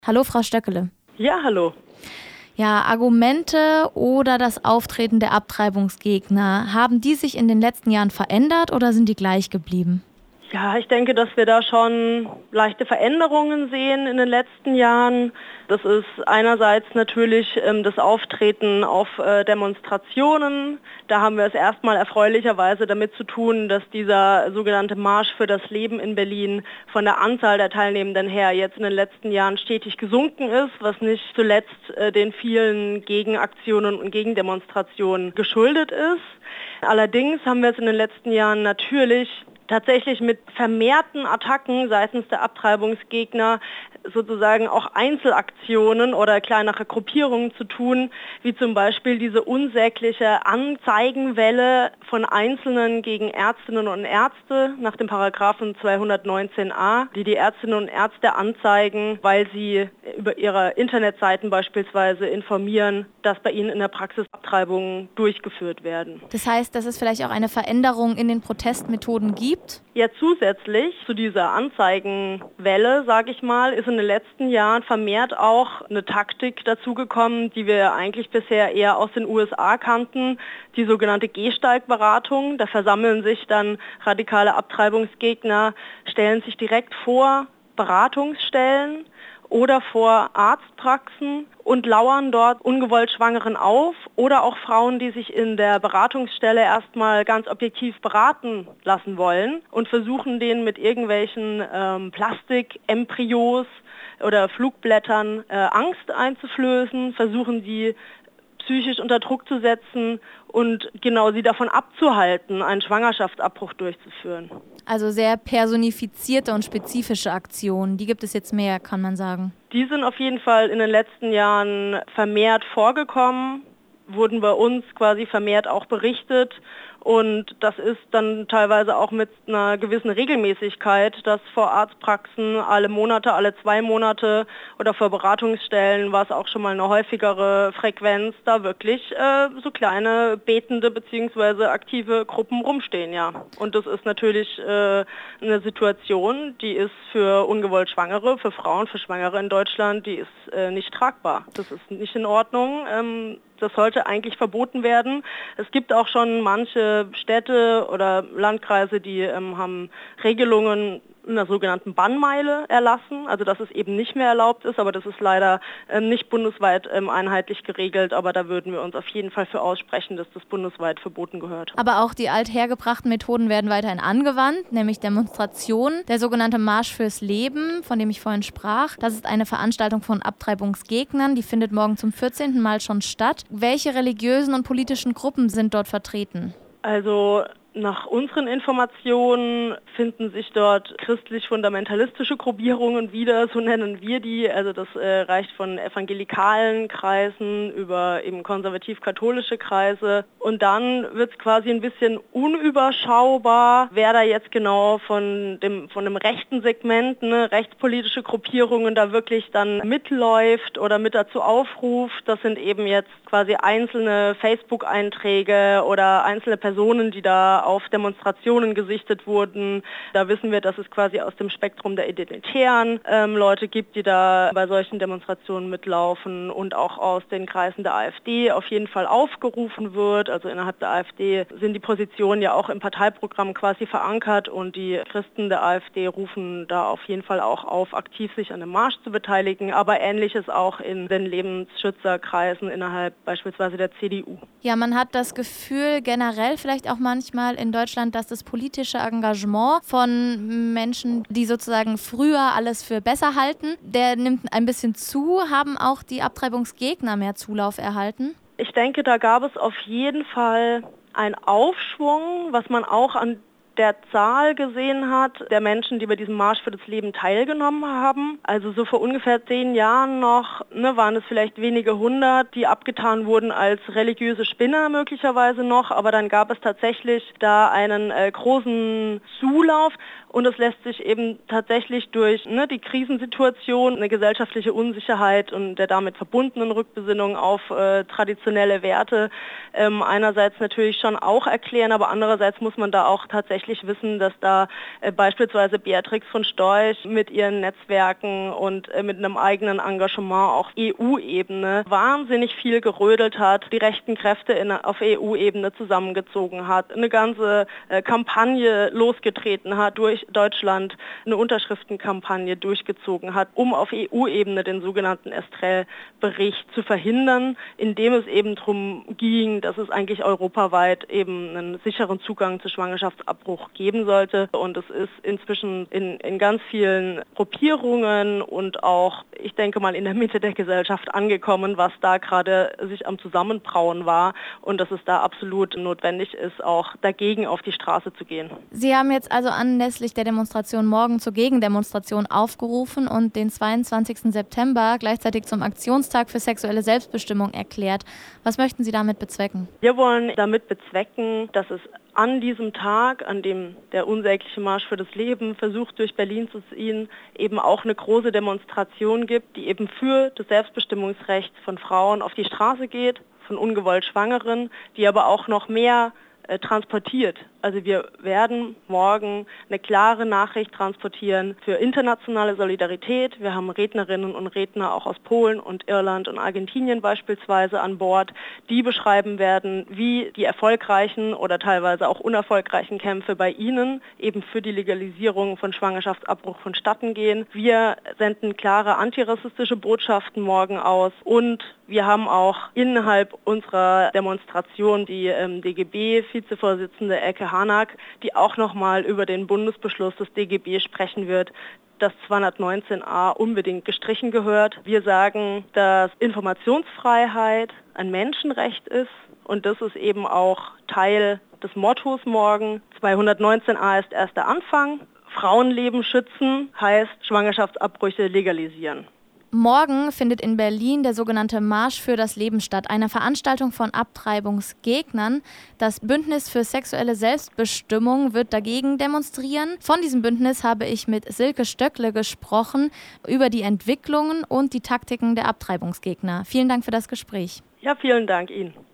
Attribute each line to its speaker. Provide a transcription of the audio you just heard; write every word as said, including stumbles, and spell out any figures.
Speaker 1: Hallo, Frau Stöckele.
Speaker 2: Ja, hallo.
Speaker 1: Ja, Argumente oder das Auftreten der Abtreibungsgegner, haben die sich in den letzten Jahren verändert oder sind die gleich geblieben?
Speaker 2: Ja, ich denke, dass wir da schon leichte Veränderungen sehen in den letzten Jahren. Das ist einerseits natürlich ähm, das Auftreten auf äh, Demonstrationen. Da haben wir es erstmal erfreulicherweise damit zu tun, dass dieser sogenannte Marsch für das Leben in Berlin von der Anzahl der Teilnehmenden her jetzt in den letzten Jahren stetig gesunken ist, was nicht zuletzt äh, den vielen Gegenaktionen und Gegendemonstrationen geschuldet ist. Allerdings haben wir es in den letzten Jahren natürlich tatsächlich mit vermehrten Attacken seitens der Abtreibungsgegner sozusagen auch Einzelaktionen oder kleinere Gruppierungen zu tun, wie zum Beispiel diese unsägliche Anzeigenwelle von Einzelnen gegen Ärztinnen und Ärzte nach dem Paragraphen zweihundertneunzehn a, die die Ärztinnen und Ärzte anzeigen, weil sie über ihre Internetseiten beispielsweise informieren, dass bei ihnen in der Praxis Abtreibungen durchgeführt werden.
Speaker 1: Das heißt, dass es vielleicht auch eine Veränderung in den Protestmethoden gibt?
Speaker 2: Ja, zusätzlich zu dieser Anzeigenwelle, sage ich mal, ist in den letzten Jahren vermehrt auch eine Taktik dazugekommen, die wir eigentlich bisher eher aus den U S A kannten, die sogenannte Gehsteig-Beratung. Da versammeln sich dann radikale Abtreibungsgegner, stellen sich direkt vor Beratungsstellen oder vor Arztpraxen und lauern dort ungewollt Schwangeren auf oder auch Frauen, die sich in der Beratungsstelle erstmal ganz objektiv beraten lassen wollen und versuchen denen mit irgendwelchen ähm, Plastikembryos oder Flugblättern äh, Angst einzuflößen, versuchen die psychisch unter Druck zu setzen und genau sie davon abzuhalten, einen Schwangerschaftsabbruch durchzuführen.
Speaker 1: Also sehr personifizierte und spezifische Aktionen, die gibt es jetzt mehr, kann man sagen.
Speaker 2: Die sind auf jeden Fall in den letzten Jahren vermehrt vorgekommen, wurden bei uns quasi vermehrt auch berichtet. Und das ist dann teilweise auch mit einer gewissen Regelmäßigkeit, dass vor Arztpraxen alle Monate, alle zwei Monate oder vor Beratungsstellen war es auch schon mal eine häufigere Frequenz, da wirklich äh, so kleine betende bzw. aktive Gruppen rumstehen, ja. Und das ist natürlich äh, eine Situation, die ist für ungewollt Schwangere, für Frauen, für Schwangere in Deutschland, die ist äh, nicht tragbar. Das ist nicht in Ordnung. Ähm, Das sollte eigentlich verboten werden. Es gibt auch schon manche Städte oder Landkreise, die ähm, haben Regelungen in der sogenannten Bannmeile erlassen, also dass es eben nicht mehr erlaubt ist, aber das ist leider ähm, nicht bundesweit ähm, einheitlich geregelt, aber da würden wir uns auf jeden Fall für aussprechen, dass das bundesweit verboten gehört.
Speaker 1: Aber auch die althergebrachten Methoden werden weiterhin angewandt, nämlich Demonstrationen. Der sogenannte Marsch fürs Leben, von dem ich vorhin sprach, das ist eine Veranstaltung von Abtreibungsgegnern, die findet morgen zum vierzehnten Mal schon statt. Welche religiösen und politischen Gruppen sind dort vertreten?
Speaker 2: Also nach unseren Informationen finden sich dort christlich-fundamentalistische Gruppierungen wieder, so nennen wir die. Also das äh, reicht von evangelikalen Kreisen über eben konservativ-katholische Kreise. Und dann wird es quasi ein bisschen unüberschaubar, wer da jetzt genau von dem, von dem rechten Segment, ne, rechtspolitische Gruppierungen da wirklich dann mitläuft oder mit dazu aufruft. Das sind eben jetzt quasi einzelne Facebook-Einträge oder einzelne Personen, die da auf Demonstrationen gesichtet wurden. Da wissen wir, dass es quasi aus dem Spektrum der Identitären ähm, Leute gibt, die da bei solchen Demonstrationen mitlaufen und auch aus den Kreisen der AfD auf jeden Fall aufgerufen wird. Also innerhalb der AfD sind die Positionen ja auch im Parteiprogramm quasi verankert und die Christen der AfD rufen da auf jeden Fall auch auf, aktiv sich an dem Marsch zu beteiligen, aber Ähnliches auch in den Lebensschützerkreisen innerhalb beispielsweise der C D U.
Speaker 1: Ja, man hat das Gefühl generell vielleicht auch manchmal in Deutschland, dass das politische Engagement von Menschen, die sozusagen früher alles für besser halten, der nimmt ein bisschen zu. Haben auch die Abtreibungsgegner mehr Zulauf erhalten?
Speaker 2: Ich denke, da gab es auf jeden Fall einen Aufschwung, was man auch an der Zahl gesehen hat, der Menschen, die bei diesem Marsch für das Leben teilgenommen haben. Also so vor ungefähr zehn Jahren noch, ne, waren es vielleicht wenige hundert, die abgetan wurden als religiöse Spinner möglicherweise noch, aber dann gab es tatsächlich da einen äh, großen Zulauf Und es lässt sich eben tatsächlich durch ne, die Krisensituation, eine gesellschaftliche Unsicherheit und der damit verbundenen Rückbesinnung auf äh, traditionelle Werte ähm, einerseits natürlich schon auch erklären, aber andererseits muss man da auch tatsächlich wissen, dass da äh, beispielsweise Beatrix von Storch mit ihren Netzwerken und äh, mit einem eigenen Engagement auf E U-Ebene wahnsinnig viel gerödelt hat, die rechten Kräfte in, auf E U-Ebene zusammengezogen hat, eine ganze äh, Kampagne losgetreten hat, durch Deutschland eine Unterschriftenkampagne durchgezogen hat, um auf E U-Ebene den sogenannten Estrell-Bericht zu verhindern, indem es eben darum ging, dass es eigentlich europaweit eben einen sicheren Zugang zu Schwangerschaftsabbruch geben sollte. Und es ist inzwischen in, in ganz vielen Gruppierungen und auch, ich denke mal, in der Mitte der Gesellschaft angekommen, was da gerade sich am Zusammenbrauen war und dass es da absolut notwendig ist, auch dagegen auf die Straße zu gehen.
Speaker 1: Sie haben jetzt also anlässlich der Demonstration morgen zur Gegendemonstration aufgerufen und den zweiundzwanzigsten September gleichzeitig zum Aktionstag für sexuelle Selbstbestimmung erklärt. Was möchten Sie damit bezwecken?
Speaker 2: Wir wollen damit bezwecken, dass es an diesem Tag, an dem der unsägliche Marsch für das Leben versucht, durch Berlin zu ziehen, eben auch eine große Demonstration gibt, die eben für das Selbstbestimmungsrecht von Frauen auf die Straße geht, von ungewollt Schwangeren, die aber auch noch mehr äh, transportiert. Also wir werden morgen eine klare Nachricht transportieren für internationale Solidarität. Wir haben Rednerinnen und Redner auch aus Polen und Irland und Argentinien beispielsweise an Bord, die beschreiben werden, wie die erfolgreichen oder teilweise auch unerfolgreichen Kämpfe bei ihnen eben für die Legalisierung von Schwangerschaftsabbruch vonstatten gehen. Wir senden klare antirassistische Botschaften morgen aus und wir haben auch innerhalb unserer Demonstration die ähm, D G B-Vizevorsitzende Elke Hanak, die auch nochmal über den Bundesbeschluss des D G B sprechen wird, dass zweihundertneunzehn a unbedingt gestrichen gehört. Wir sagen, dass Informationsfreiheit ein Menschenrecht ist und das ist eben auch Teil des Mottos morgen. zweihundertneunzehn a ist erst der Anfang. Frauenleben schützen heißt Schwangerschaftsabbrüche legalisieren.
Speaker 1: Morgen findet in Berlin der sogenannte Marsch für das Leben statt, eine Veranstaltung von Abtreibungsgegnern. Das Bündnis für sexuelle Selbstbestimmung wird dagegen demonstrieren. Von diesem Bündnis habe ich mit Silke Stöckle gesprochen über die Entwicklungen und die Taktiken der Abtreibungsgegner. Vielen Dank für das Gespräch.
Speaker 2: Ja, vielen Dank Ihnen.